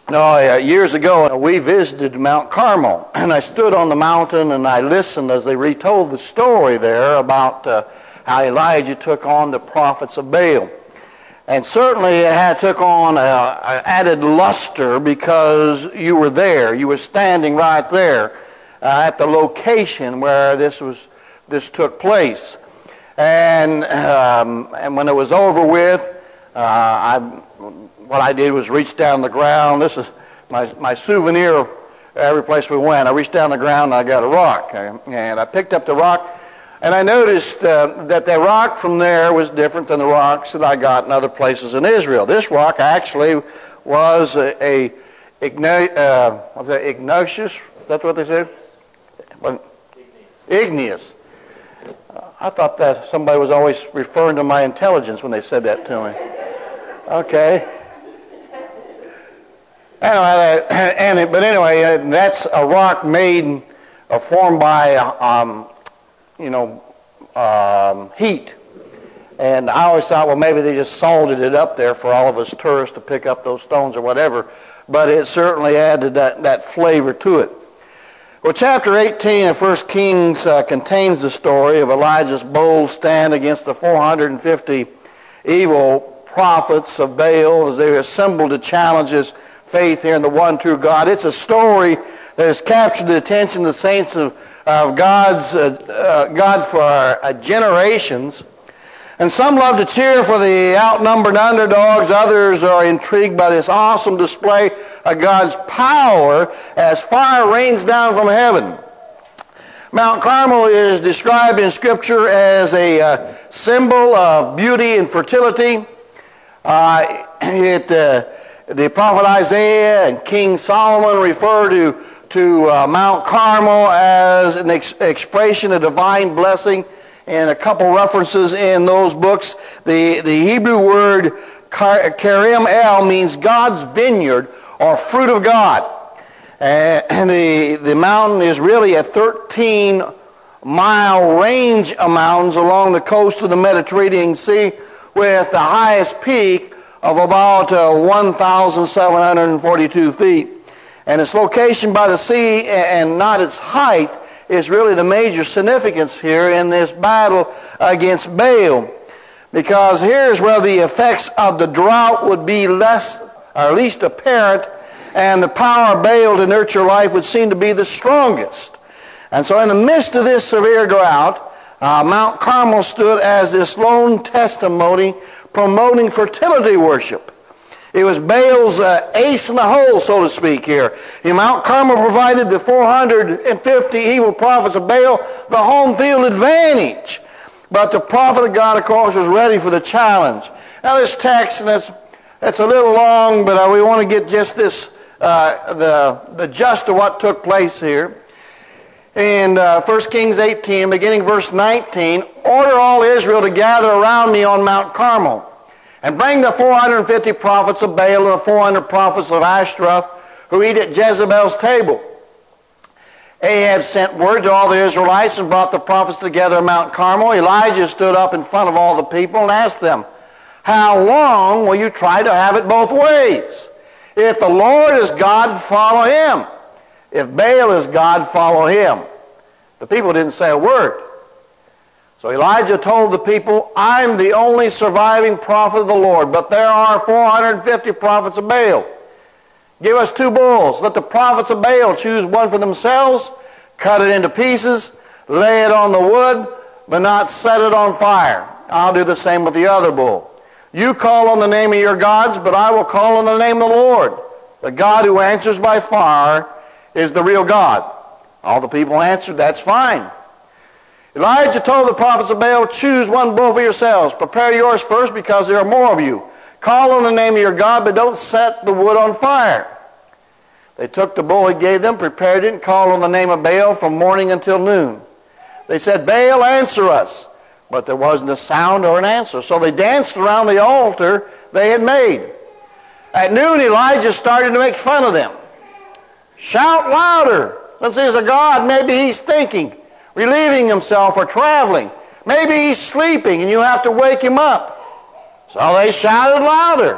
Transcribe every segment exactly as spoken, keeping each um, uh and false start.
No, uh, years ago, we visited Mount Carmel, and I stood on the mountain and I listened as they retold the story there about uh, how Elijah took on the prophets of Baal. And certainly it had took on an added luster because you were there. You were standing right there uh, at the location where this was this took place. And um, and when it was over with, uh, I. What I did was reach down the ground. This is my, my souvenir every place we went. I reached down the ground and I got a rock. And I picked up the rock and I noticed uh, that the rock from there was different than the rocks that I got in other places in Israel. This rock actually was a, a igna- uh, what's that, igneous? Is that what they said? Igneous. I thought that somebody was always referring to my intelligence when they said that to me. Okay. Anyway, and it, but anyway, uh, that's a rock made or formed by, um, you know, um, heat. And I always thought, well, maybe they just salted it up there for all of us tourists to pick up those stones or whatever. But it certainly added that, that flavor to it. Well, chapter eighteen of First Kings uh, contains the story of Elijah's bold stand against the four hundred fifty evil prophets of Baal as they assembled to challenge his faith here in the one true God. It's a story that has captured the attention of the saints of, of God's uh, uh, God for uh, generations. And some love to cheer for the outnumbered underdogs. Others are intrigued by this awesome display of God's power as fire rains down from heaven. Mount Carmel is described in Scripture as a uh, symbol of beauty and fertility. Uh, it uh, The prophet Isaiah and King Solomon refer to, to uh, Mount Carmel as an ex- expression of divine blessing, and a couple references in those books. The, the Hebrew word Karim El means God's vineyard or fruit of God. Uh, and the, the mountain is really a thirteen mile range of mountains along the coast of the Mediterranean Sea, with the highest peak of about uh, one thousand seven hundred forty-two feet. And its location by the sea and not its height is really the major significance here in this battle against Baal. Because here's where the effects of the drought would be less or least apparent, and the power of Baal to nurture life would seem to be the strongest. And so in the midst of this severe drought, uh, Mount Carmel stood as this lone testimony promoting fertility worship. It was Baal's uh, ace in the hole, so to speak, here. And Mount Carmel provided the four hundred fifty evil prophets of Baal the home field advantage. But the prophet of God, of course, was ready for the challenge. Now this text, and it's, it's a little long, but uh, we want to get just this, uh, the, the gist of what took place here. In uh, First Kings eighteen, beginning verse nineteen, order all Israel to gather around me on Mount Carmel, and bring the four hundred fifty prophets of Baal and the four hundred prophets of Ashtaroth who eat at Jezebel's table. Ahab sent word to all the Israelites and brought the prophets together on Mount Carmel. Elijah stood up in front of all the people and asked them, how long will you try to have it both ways? If the Lord is God, follow him. If Baal is God, follow him. The people didn't say a word. So Elijah told the people, I'm the only surviving prophet of the Lord, but there are four hundred fifty prophets of Baal. Give us two bulls. Let the prophets of Baal choose one for themselves, cut it into pieces, lay it on the wood, but not set it on fire. I'll do the same with the other bull. You call on the name of your gods, but I will call on the name of the Lord. The God who answers by fire is the real God. All the people answered, that's fine. Elijah told the prophets of Baal, choose one bull for yourselves. Prepare yours first, because there are more of you. Call on the name of your God, but don't set the wood on fire. They took the bull he gave them, prepared it, and called on the name of Baal from morning until noon. They said, Baal, answer us. But there wasn't a sound or an answer. So they danced around the altar they had made. At noon, Elijah started to make fun of them. Shout louder. Since there's a God, maybe he's thinking, relieving himself, or traveling. Maybe he's sleeping and you have to wake him up. So they shouted louder.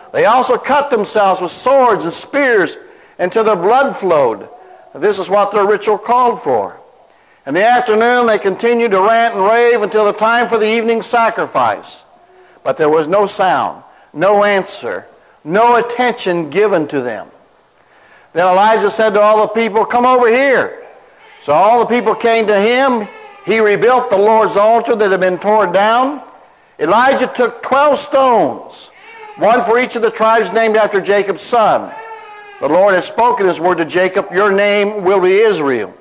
They also cut themselves with swords and spears until their blood flowed. This is what their ritual called for. In the afternoon, they continued to rant and rave until the time for the evening sacrifice. But there was no sound, no answer, no attention given to them. Then Elijah said to all the people, "Come over here." So all the people came to him. He rebuilt the Lord's altar that had been torn down. Elijah took twelve stones, one for each of the tribes named after Jacob's son. The Lord had spoken his word to Jacob, "Your name will be Israel."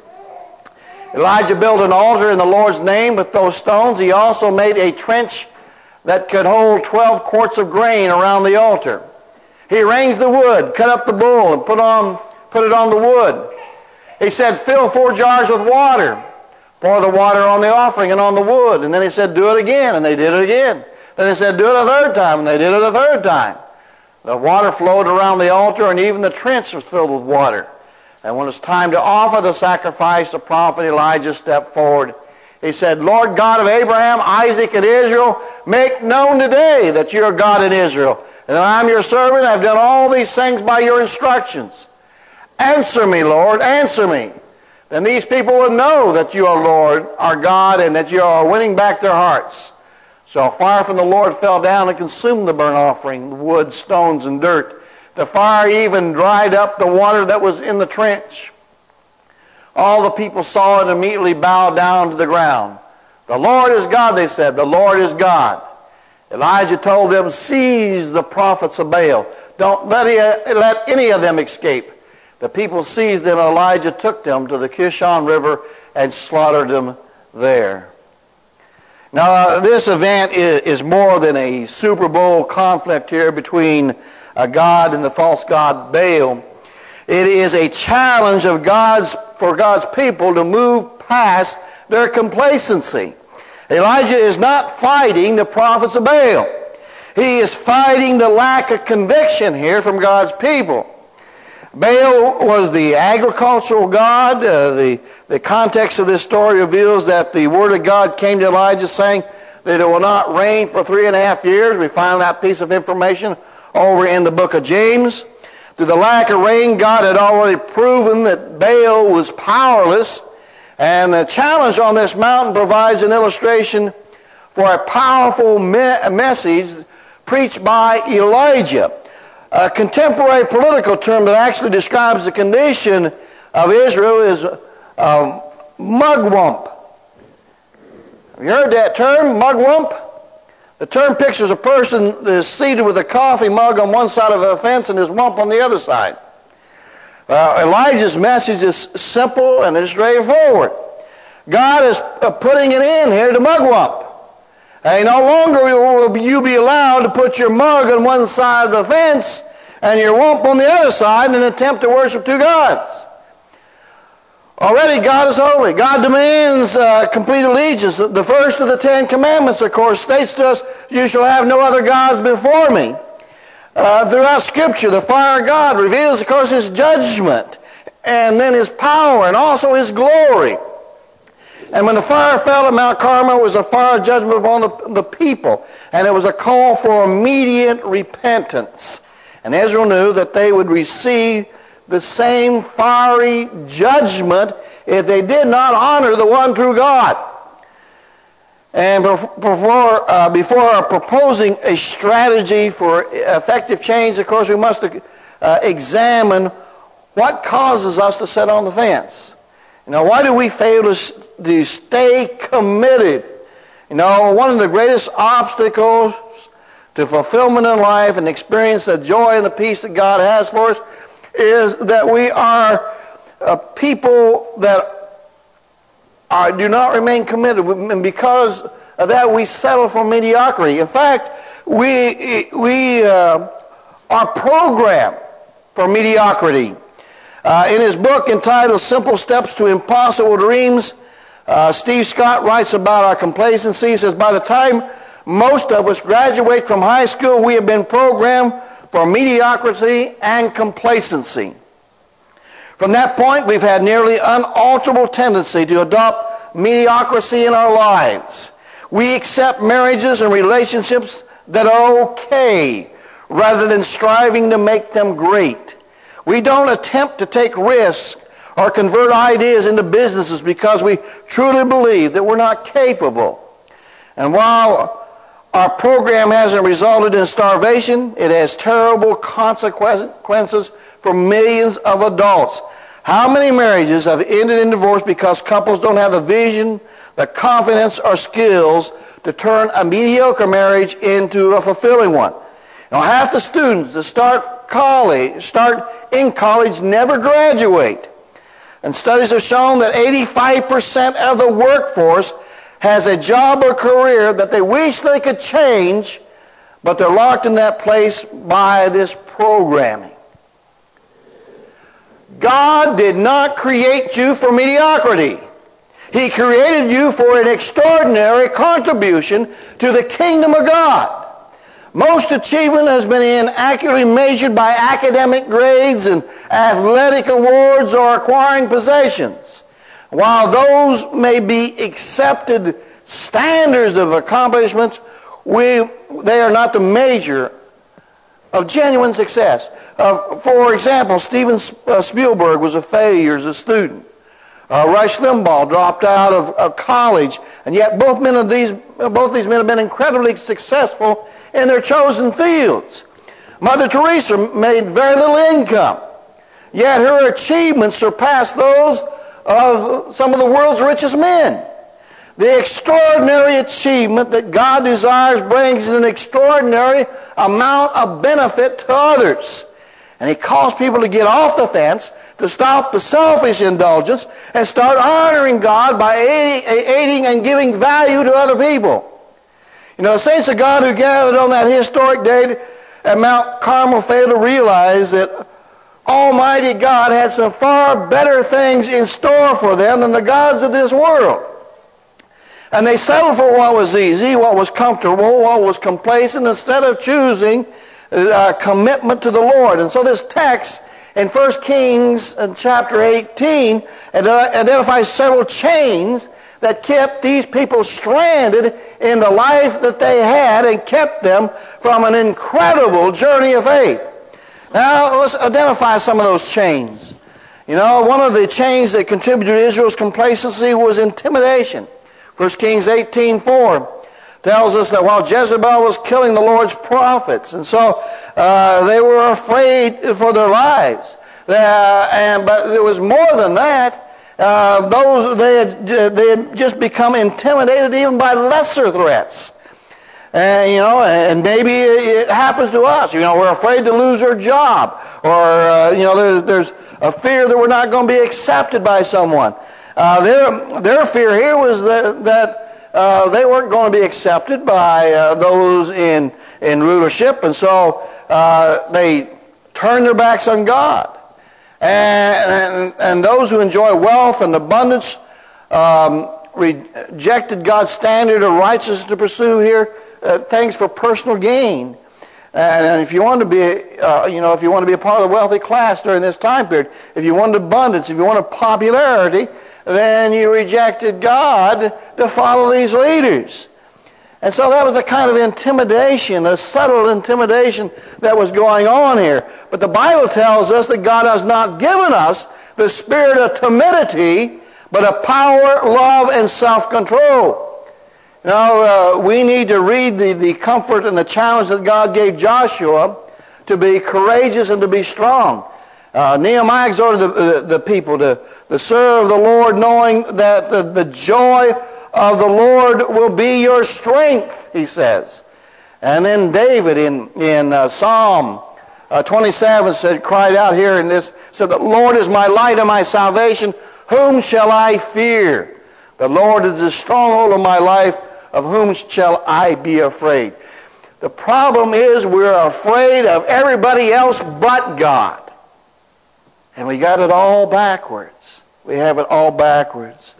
Elijah built an altar in the Lord's name with those stones. He also made a trench that could hold twelve quarts of grain around the altar. He arranged the wood, cut up the bull, and put on put it on the wood. He said, "Fill four jars with water. Pour the water on the offering and on the wood." And then he said, "Do it again." And they did it again. Then he said, "Do it a third time." And they did it a third time. The water flowed around the altar, and even the trench was filled with water. And when it was time to offer the sacrifice, the prophet Elijah stepped forward. He said, "Lord God of Abraham, Isaac, and Israel, make known today that you are God in Israel, and that I am your servant. I have done all these things by your instructions. Answer me, Lord, answer me. Then these people will know that you are Lord, our God, and that you are winning back their hearts." So a fire from the Lord fell down and consumed the burnt offering, the wood, stones, and dirt. The fire even dried up the water that was in the trench. All the people saw it and immediately bowed down to the ground. "The Lord is God," they said. "The Lord is God." Elijah told them, "Seize the prophets of Baal. Don't let, let any of them escape." The people seized them, and Elijah took them to the Kishon River and slaughtered them there. Now, uh, this event is, is more than a Super Bowl conflict here between a God and the false god Baal. It is a challenge of God's for God's people to move past their complacency. Elijah is not fighting the prophets of Baal. He is fighting the lack of conviction here from God's people. Baal was the agricultural god. Uh, the, the context of this story reveals that the word of God came to Elijah saying that it will not rain for three and a half years. We find that piece of information over in the book of James. Through the lack of rain, God had already proven that Baal was powerless. And the challenge on this mountain provides an illustration for a powerful me- message preached by Elijah. A contemporary political term that actually describes the condition of Israel is um, mugwump. Have you heard that term, mugwump? The term pictures a person that is seated with a coffee mug on one side of a fence and his wump on the other side. Uh, Elijah's message is simple and it's straightforward. God is uh, putting an end here to mugwump. Hey, no longer will you be allowed to put your mug on one side of the fence and your wump on the other side in an attempt to worship two gods. Already God is holy. God demands uh, complete allegiance. The first of the Ten Commandments, of course, states to us, "You shall have no other gods before me." Uh, throughout Scripture, the fire of God reveals, of course, His judgment and then His power and also His glory. And when the fire fell at Mount Carmel, it was a fire of judgment upon the, the people. And it was a call for immediate repentance. And Israel knew that they would receive the same fiery judgment if they did not honor the one true God. And before, uh, before proposing a strategy for effective change, of course, we must uh, examine what causes us to sit on the fence. You know, why do we fail to, to stay committed? You know, one of the greatest obstacles to fulfillment in life and experience the joy and the peace that God has for us is that we are a people that are, do not remain committed. And because of that, we settle for mediocrity. In fact, we, we uh, are programmed for mediocrity. Uh, in his book entitled Simple Steps to Impossible Dreams, uh, Steve Scott writes about our complacency. He says, by the time most of us graduate from high school, we have been programmed for mediocrity and complacency. From that point, we've had nearly unalterable tendency to adopt mediocrity in our lives. We accept marriages and relationships that are okay, rather than striving to make them great. We don't attempt to take risks or convert ideas into businesses because we truly believe that we're not capable. And while our program hasn't resulted in starvation, it has terrible consequences for millions of adults. How many marriages have ended in divorce because couples don't have the vision, the confidence, or skills to turn a mediocre marriage into a fulfilling one? Now, half the students that start college, start in college never graduate. And studies have shown that eighty-five percent of the workforce has a job or career that they wish they could change, but they're locked in that place by this programming. God did not create you for mediocrity. He created you for an extraordinary contribution to the kingdom of God. Most achievement has been inaccurately measured by academic grades and athletic awards or acquiring possessions. While those may be accepted standards of accomplishments, we, they are not the measure of genuine success. Uh, for example, Steven Spielberg was a failure as a student. Uh, Rush Limbaugh dropped out of, of college, and yet both men of these, both these men have been incredibly successful in their chosen fields. Mother Teresa made very little income, yet her achievements surpassed those of some of the world's richest men. The extraordinary achievement that God desires brings an extraordinary amount of benefit to others. And He calls people to get off the fence, to stop the selfish indulgence, and start honoring God by aiding, aiding and giving value to other people. You know, the saints of God who gathered on that historic day at Mount Carmel failed to realize that Almighty God had some far better things in store for them than the gods of this world. And they settled for what was easy, what was comfortable, what was complacent, instead of choosing uh, commitment to the Lord. And so this text in First Kings in chapter eighteen identifies several chains that kept these people stranded in the life that they had and kept them from an incredible journey of faith. Now, let's identify some of those chains. You know, one of the chains that contributed to Israel's complacency was intimidation. First Kings eighteen four tells us that while Jezebel was killing the Lord's prophets, and so uh, they were afraid for their lives. Uh, and but it was more than that. Uh, those they had, they had just become intimidated even by lesser threats. And, you know, and maybe it happens to us. You know, we're afraid to lose our job. Or, uh, you know, there, there's a fear that we're not going to be accepted by someone. Uh, their, their fear here was that, that uh, they weren't going to be accepted by uh, those in, in rulership. And so uh, they turned their backs on God. And, and, and those who enjoy wealth and abundance um, rejected God's standard of righteousness to pursue here uh, things for personal gain. And, and if you want to be, uh, you know, if you want to be a part of the wealthy class during this time period, if you wanted abundance, if you wanted popularity, then you rejected God to follow these leaders. And so that was the kind of intimidation, a subtle intimidation that was going on here. But the Bible tells us that God has not given us the spirit of timidity, but of power, love, and self-control. Now, uh, we need to read the, the comfort and the challenge that God gave Joshua to be courageous and to be strong. Uh, Nehemiah exhorted the, uh, the people to, to serve the Lord, knowing that the, the joy of the Lord will be your strength, he says. And then David in, in uh, Psalm uh, twenty-seven said, cried out here in this, said, the Lord is my light and my salvation. Whom shall I fear? The Lord is the stronghold of my life. Of whom shall I be afraid? The problem is we're afraid of everybody else but God. And we got it all backwards. We have it all backwards.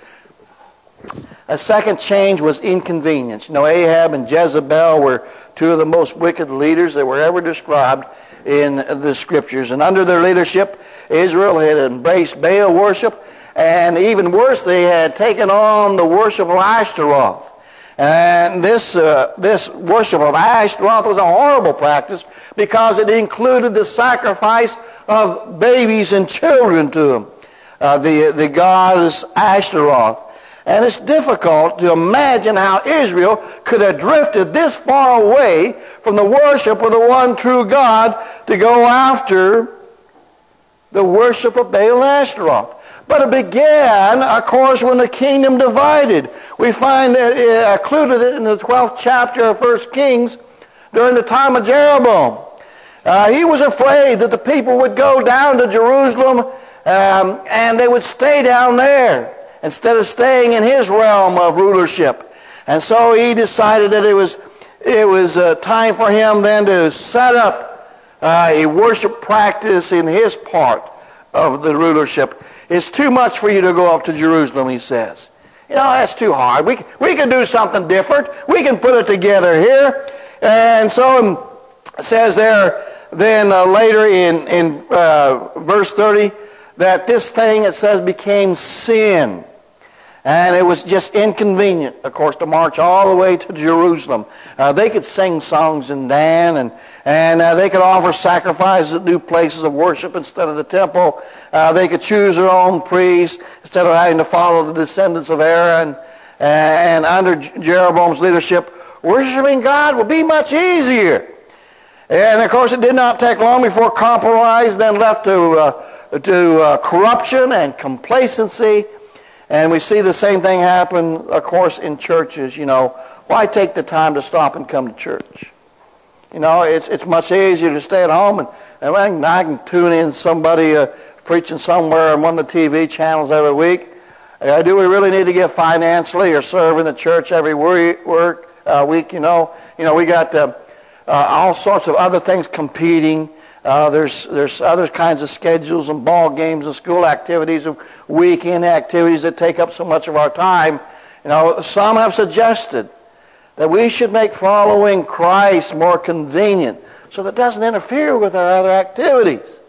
A second change was inconvenience. You know, Ahab and Jezebel were two of the most wicked leaders that were ever described in the Scriptures. And under their leadership, Israel had embraced Baal worship. And even worse, they had taken on the worship of Ashtaroth. And this, uh, this worship of Ashtaroth was a horrible practice because it included the sacrifice of babies and children to them, uh, the, the goddess Ashtaroth. And it's difficult to imagine how Israel could have drifted this far away from the worship of the one true God to go after the worship of Baal and Ashtaroth. But it began, of course, when the kingdom divided. We find it included in the twelfth chapter of First Kings during the time of Jeroboam. Uh, he was afraid that the people would go down to Jerusalem um, and they would stay down there instead of staying in his realm of rulership. And so he decided that it was, it was uh, time for him then to set up uh, a worship practice in his part of the rulership. It's too much for you to go up to Jerusalem, he says. You know, that's too hard. We, we can do something different. We can put it together here. And so it says there then uh, later in, in uh, verse thirty that this thing, it says, became sin. And it was just inconvenient, of course, to march all the way to Jerusalem. Uh, they could sing songs in Dan, and, and uh, they could offer sacrifices at new places of worship instead of the temple. Uh, they could choose their own priests instead of having to follow the descendants of Aaron. Uh, and under Jeroboam's leadership, worshiping God would be much easier. And, of course, it did not take long before compromise then left to, uh, to uh, corruption and complacency. And we see the same thing happen, of course, in churches. You know, why take the time to stop and come to church? You know, it's it's much easier to stay at home and, and I, can, I can tune in somebody uh, preaching somewhere on one of the T V channels every week. Uh, do we really need to give financially or serve in the church every week? Work uh, week? You know, you know, we got uh, uh, all sorts of other things competing. Uh, there's there's other kinds of schedules and ball games and school activities and weekend activities that take up so much of our time. You know, some have suggested that we should make following Christ more convenient so that it doesn't interfere with our other activities.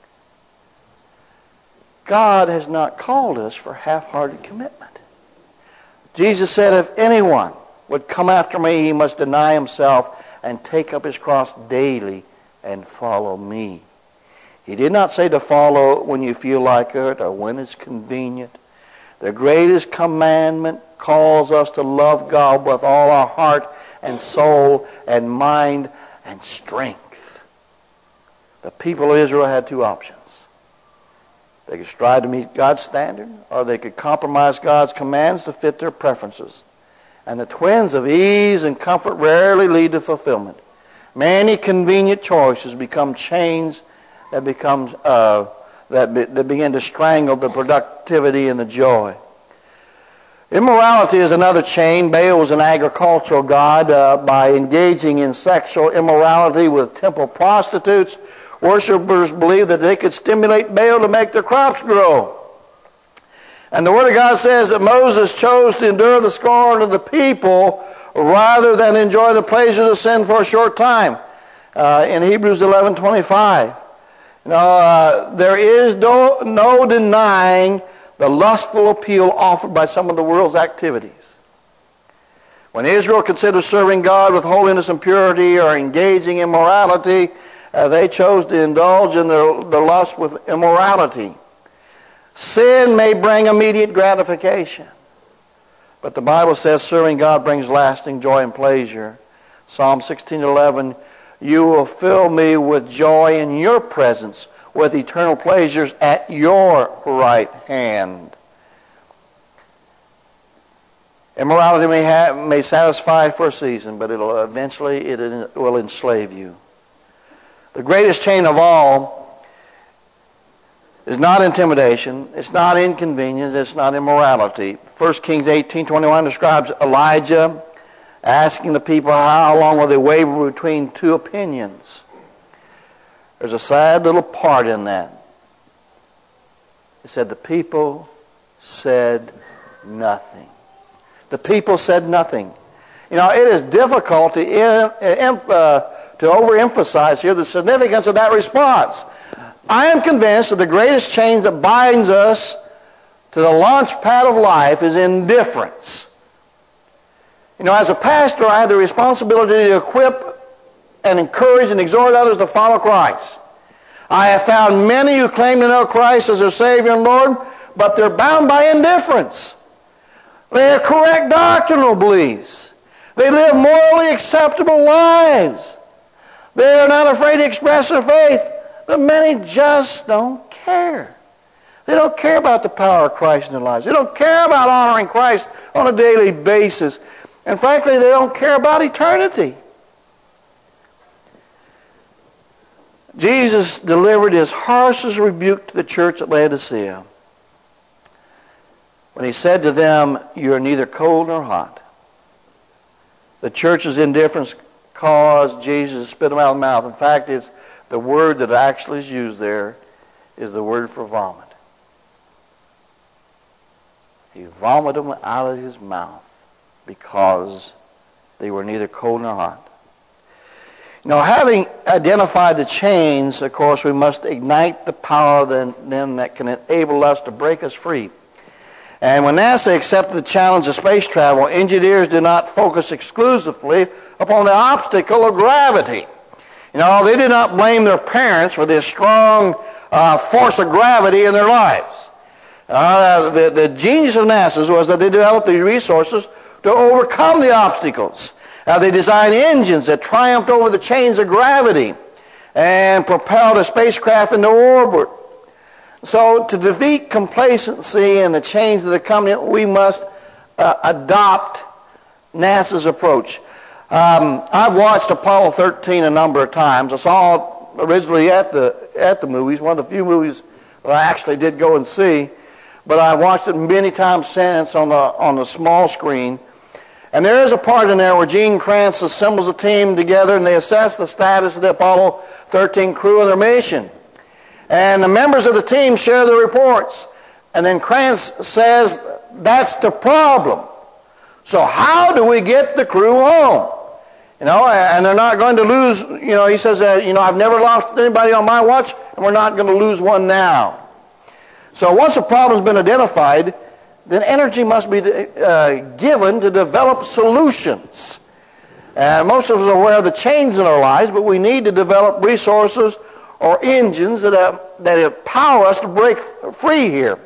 God has not called us for half-hearted commitment. Jesus said, if anyone would come after me, he must deny himself and take up his cross daily and follow me. He did not say to follow when you feel like it or when it's convenient. The greatest commandment calls us to love God with all our heart and soul and mind and strength. The people of Israel had two options. They could strive to meet God's standard, or they could compromise God's commands to fit their preferences. And the twins of ease and comfort rarely lead to fulfillment. Many convenient choices become chains that become uh, that, be, that begin to strangle the productivity and the joy. Immorality is another chain. Baal was an agricultural god. Uh, by engaging in sexual immorality with temple prostitutes, worshippers believed that they could stimulate Baal to make their crops grow. And the Word of God says that Moses chose to endure the scorn of the people rather than enjoy the pleasures of sin for a short time. Uh, in Hebrews eleven twenty-five. You know, uh, there is no, no denying the lustful appeal offered by some of the world's activities. When Israel considered serving God with holiness and purity or engaging in morality, uh, they chose to indulge in their, their lust with immorality. Sin may bring immediate gratification, but the Bible says serving God brings lasting joy and pleasure. Psalm sixteen eleven, you will fill me with joy in your presence, with eternal pleasures at your right hand. Immorality may, have, may satisfy for a season, but it'll eventually it will enslave you. The greatest chain of all is not intimidation, it's not inconvenience, it's not immorality. First Kings eighteen twenty-one describes Elijah asking the people how long will they waver between two opinions. There's a sad little part in that. It said the people said nothing. The people said nothing. You know, it is difficult to, in, uh, to overemphasize here the significance of that response. I am convinced that the greatest chain that binds us to the launch pad of life is indifference. You know, as a pastor, I have the responsibility to equip and encourage and exhort others to follow Christ. I have found many who claim to know Christ as their Savior and Lord, but they're bound by indifference. They have correct doctrinal beliefs. They live morally acceptable lives. They are not afraid to express their faith, but many just don't care. They don't care about the power of Christ in their lives. They don't care about honoring Christ on a daily basis. And frankly, they don't care about eternity. Jesus delivered his harshest rebuke to the church at Laodicea when he said to them, "You are neither cold nor hot." The church's indifference caused Jesus to spit them out of the mouth. In fact, it's the word that actually is used there is the word for vomit. He vomited them out of his mouth because they were neither cold nor hot. Now, having identified the chains, of course, we must ignite the power then, then that can enable us to break us free. And when NASA accepted the challenge of space travel, engineers did not focus exclusively upon the obstacle of gravity. You know, they did not blame their parents for this strong uh, force of gravity in their lives. Uh, the, the genius of NASA was that they developed these resources to overcome the obstacles. Uh, they designed engines that triumphed over the chains of gravity and propelled a spacecraft into orbit. So to defeat complacency and the chains that are coming, we must uh, adopt NASA's approach. Um, I've watched Apollo thirteen a number of times. I saw it originally at the at the movies, one of the few movies that I actually did go and see. But I watched it many times since on the on the small screen. And there is a part in there where Gene Kranz assembles a team together and they assess the status of the Apollo thirteen crew and their mission. And the members of the team share their reports. And then Kranz says, that's the problem. So how do we get the crew home? You know, and they're not going to lose, you know, he says, that, you know, I've never lost anybody on my watch, and we're not going to lose one now. So once a problem's been identified, then energy must be uh, given to develop solutions. And most of us are aware of the change in our lives, but we need to develop resources or engines that, uh, that empower us to break free here.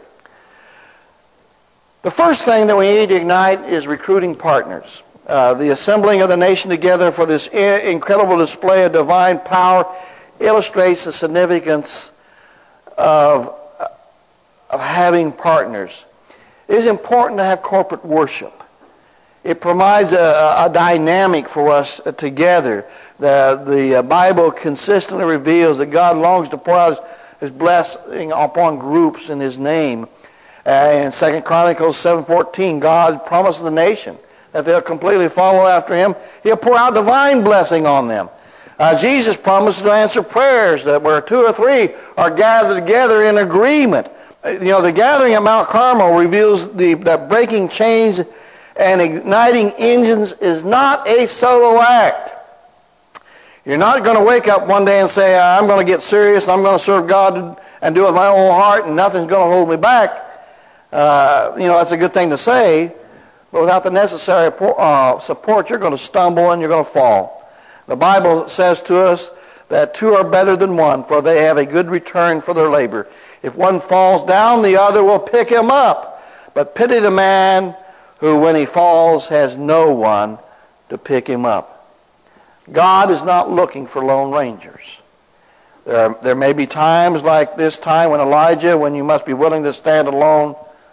The first thing that we need to ignite is recruiting partners. Uh, the assembling of the nation together for this I- incredible display of divine power illustrates the significance of, of having partners. It is important to have corporate worship. It provides a, a dynamic for us together. The, the Bible consistently reveals that God longs to pour out his, his blessing upon groups in his name. Uh, in Second Chronicles seven fourteen, God promises the nation that they'll completely follow after him. He'll pour out divine blessing on them. Uh, Jesus promises to answer prayers that where two or three are gathered together in agreement. You know, the gathering at Mount Carmel reveals the, that breaking chains and igniting engines is not a solo act. You're not going to wake up one day and say, I'm going to get serious and I'm going to serve God and do it with my whole heart and nothing's going to hold me back. Uh, you know, that's a good thing to say, but without the necessary uh, support, you're going to stumble and you're going to fall. The Bible says to us that two are better than one, for they have a good return for their labor. If one falls down, the other will pick him up. But pity the man who, when he falls, has no one to pick him up. God is not looking for lone rangers. There, are, there may be times like this time when Elijah, when you must be willing to stand alone.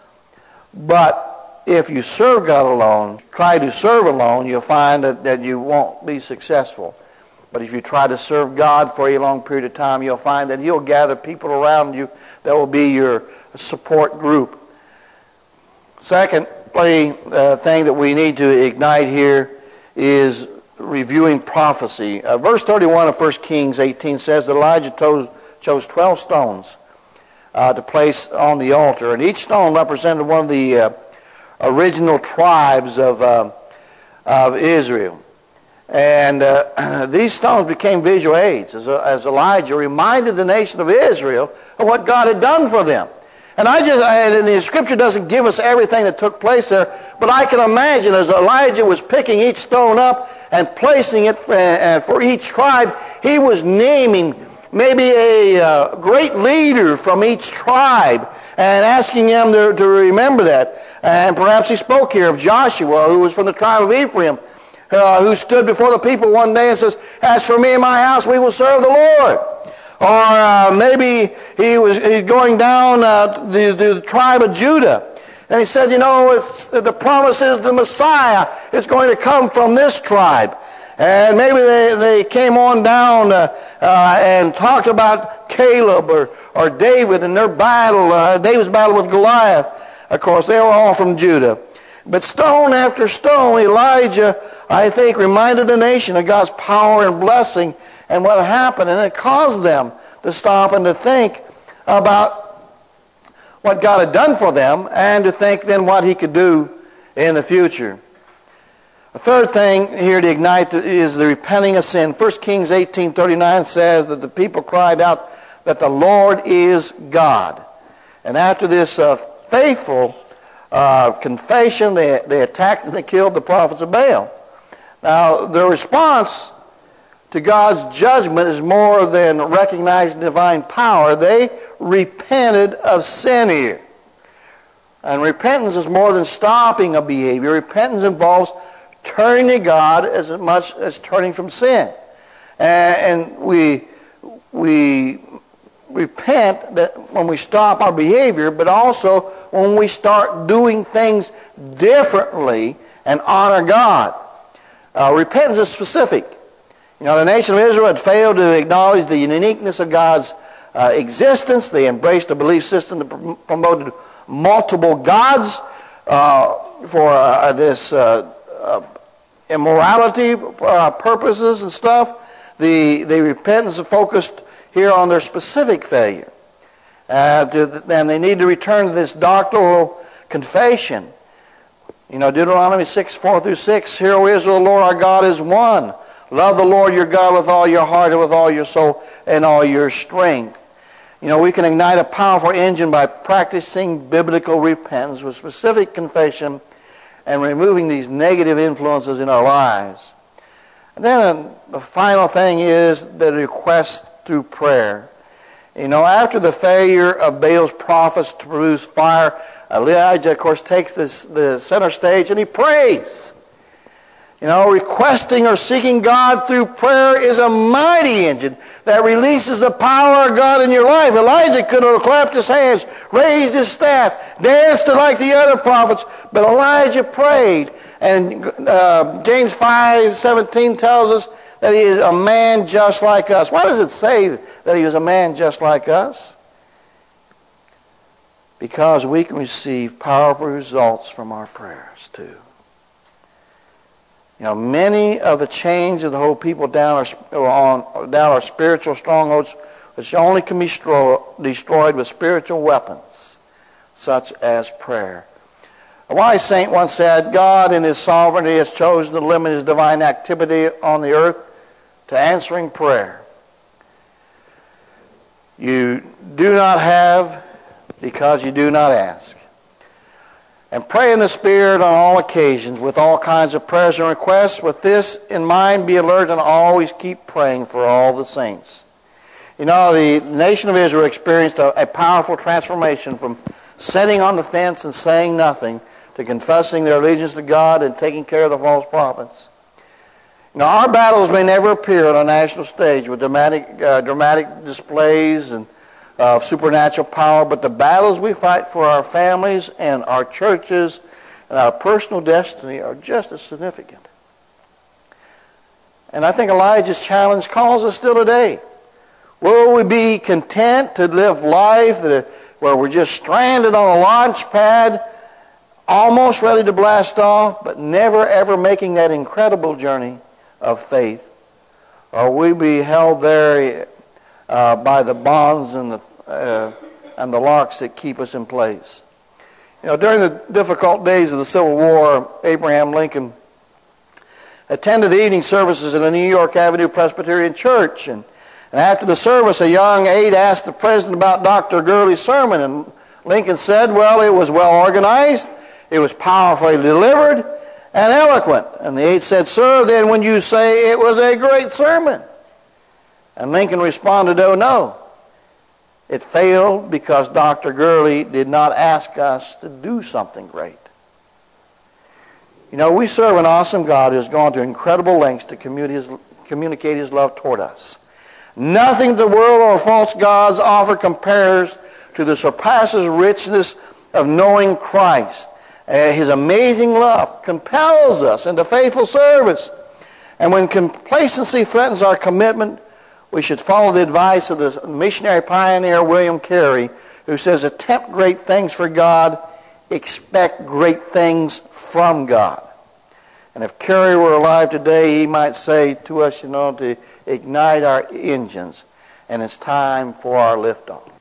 But if you serve God alone, try to serve alone, you'll find that, that you won't be successful. But if you try to serve God for a long period of time, you'll find that he'll gather people around you that will be your support group. Secondly, the thing that we need to ignite here is reviewing prophecy. Uh, verse thirty-one of First Kings eighteen says that Elijah chose, chose twelve stones uh, to place on the altar. And each stone represented one of the uh, original tribes of, uh, of Israel. And uh, these stones became visual aids as, as Elijah reminded the nation of Israel of what God had done for them. And I just, and the Scripture doesn't give us everything that took place there, But I can imagine as Elijah was picking each stone up and placing it for each tribe, he was naming maybe a uh, great leader from each tribe and asking them to, to remember that. And perhaps he spoke here of Joshua, who was from the tribe of Ephraim, uh, who stood before the people one day and says, "As for me and my house, we will serve the Lord." Or uh, maybe he was he's going down uh, the, the tribe of Judah. And he said, you know, it's, the promise is the Messiah is going to come from this tribe. And maybe they, they came on down uh, uh, and talked about Caleb or, or David and their battle, uh, David's battle with Goliath. Of course, they were all from Judah. But stone after stone, Elijah, I think, reminded the nation of God's power and blessing and what happened. And it caused them to stop and to think about what God had done for them, and to think then what he could do in the future. The third thing here to ignite is the repenting of sin. First Kings eighteen thirty-nine says that the people cried out that the Lord is God. And after this uh, faithful uh, confession, they, they attacked and they killed the prophets of Baal. Now, their response to God's judgment is more than recognizing divine power. They repented of sin here. And repentance is more than stopping a behavior. Repentance involves turning to God as much as turning from sin. And we we repent that when we stop our behavior, but also when we start doing things differently and honor God. Uh, repentance is specific. You know, the nation of Israel had failed to acknowledge the uniqueness of God's uh, existence. They embraced a belief system that prom- promoted multiple gods uh, for uh, this uh, uh, immorality uh, purposes and stuff. The, the repentance is focused here on their specific failure. Uh, to, and they need to return to this doctrinal confession. You know, Deuteronomy six, four through six, "Hear, O Israel, the Lord our God is one. Love the Lord your God with all your heart and with all your soul and all your strength." You know, we can ignite a powerful engine by practicing biblical repentance with specific confession and removing these negative influences in our lives. And then the final thing is the request through prayer. You know, after the failure of Baal's prophets to produce fire, Elijah, of course, takes this, the center stage and he prays. You know, requesting or seeking God through prayer is a mighty engine that releases the power of God in your life. Elijah could have clapped his hands, raised his staff, danced like the other prophets, but Elijah prayed. And uh, James five seventeen tells us that he is a man just like us. Why does it say that he is a man just like us? Because we can receive powerful results from our prayers too. You know, many of the chains of the whole people down our, on, down our spiritual strongholds, which only can be stro- destroyed with spiritual weapons, such as prayer. A wise saint once said, God in his sovereignty has chosen to limit his divine activity on the earth to answering prayer. You do not have because you do not ask. And pray in the Spirit on all occasions with all kinds of prayers and requests. With this in mind, be alert and always keep praying for all the saints. You know, the nation of Israel experienced a, a powerful transformation from sitting on the fence and saying nothing to confessing their allegiance to God and taking care of the false prophets. Now, our battles may never appear on a national stage with dramatic, uh, dramatic displays and of supernatural power, but the battles we fight for our families and our churches and our personal destiny are just as significant. And I think Elijah's challenge calls us still today. Will we be content to live life that, where we're just stranded on a launch pad, almost ready to blast off, but never ever making that incredible journey of faith? Or will we be held there Uh, by the bonds and the uh, and the locks that keep us in place? You know, during the difficult days of the Civil War, Abraham Lincoln attended the evening services at a New York Avenue Presbyterian Church, and, and after the service, a young aide asked the president about Doctor Gurley's sermon, and Lincoln said, "Well, it was well organized, It was powerfully delivered and eloquent. And the eighth said, "Sir, then when you say it was a great sermon?" And Lincoln responded, "Oh, no. It failed because Doctor Gurley did not ask us to do something great." You know, we serve an awesome God who has gone to incredible lengths to communicate his love toward us. Nothing the world or false gods offer compares to the surpasses richness of knowing Christ. Uh, his amazing love compels us into faithful service. And when complacency threatens our commitment, we should follow the advice of the missionary pioneer William Carey, who says, "Attempt great things for God, expect great things from God." And if Carey were alive today, he might say to us, you know, to ignite our engines, and it's time for our liftoff.